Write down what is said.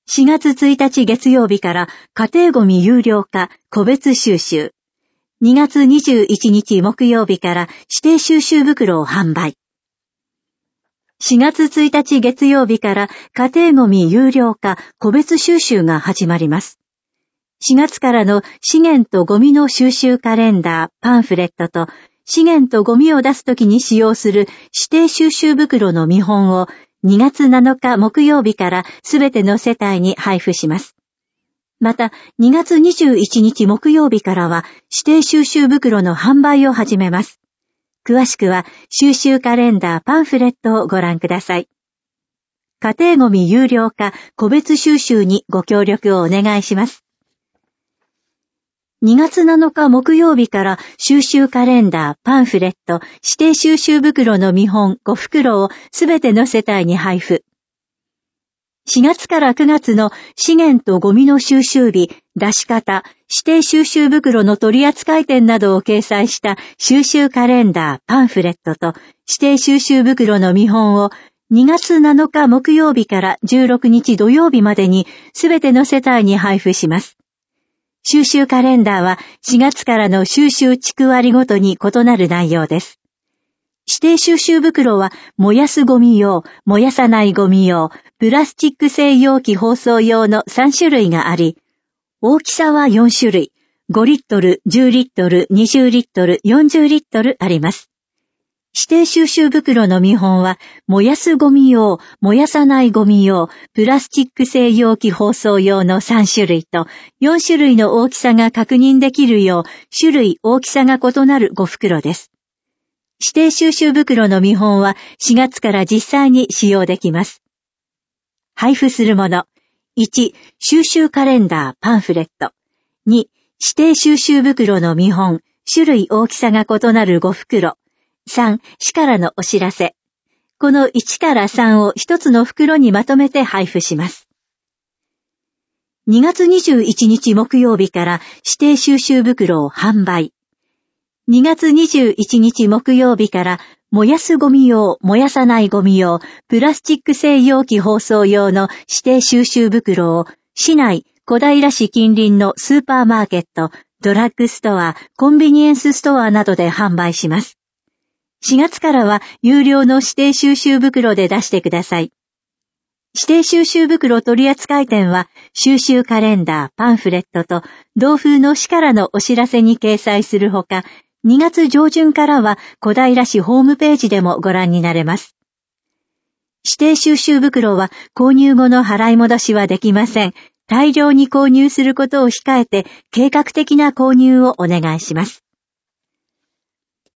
4月1日月曜日から家庭ごみ有料化個別収集。2月21日木曜日から指定収集袋を販売。4月1日月曜日から家庭ごみ有料化個別収集が始まります。4月からの資源とゴミの収集カレンダー、パンフレットと資源とゴミを出すときに使用する指定収集袋の見本を2月7日木曜日からすべての世帯に配布します。また、2月21日木曜日からは指定収集袋の販売を始めます。詳しくは収集カレンダーパンフレットをご覧ください。家庭ごみ有料化個別収集にご協力をお願いします。2月7日木曜日から収集カレンダー、パンフレット、指定収集袋の見本5袋をすべての世帯に配布。4月から9月の資源とゴミの収集日、出し方、指定収集袋の取扱店などを掲載した収集カレンダー、パンフレットと指定収集袋の見本を2月7日木曜日から16日土曜日までにすべての世帯に配布します。収集カレンダーは4月からの収集地区割ごとに異なる内容です。指定収集袋は燃やすゴミ用、燃やさないゴミ用、プラスチック製容器包装用の3種類があり、大きさは4種類、5リットル、10リットル、20リットル、40リットルあります。指定収集袋の見本は、燃やすゴミ用、燃やさないゴミ用、プラスチック製容器包装用の3種類と、4種類の大きさが確認できるよう、種類、大きさが異なる5袋です。指定収集袋の見本は4月から実際に使用できます。配布するもの。1、収集カレンダー、パンフレット。2、指定収集袋の見本、種類、大きさが異なる5袋。3、市からのお知らせ。この1から3を1つの袋にまとめて配布します。2月21日木曜日から指定収集袋を販売。2月21日木曜日から燃やすゴミ用、燃やさないゴミ用、プラスチック製容器包装用の指定収集袋を市内、小平市近隣のスーパーマーケット、ドラッグストア、コンビニエンスストアなどで販売します。4月からは有料の指定収集袋で出してください。指定収集袋取扱店は収集カレンダー、パンフレットと同封の市からのお知らせに掲載するほか、2月上旬からは小平市ホームページでもご覧になれます。指定収集袋は購入後の払い戻しはできません。大量に購入することを控えて計画的な購入をお願いします。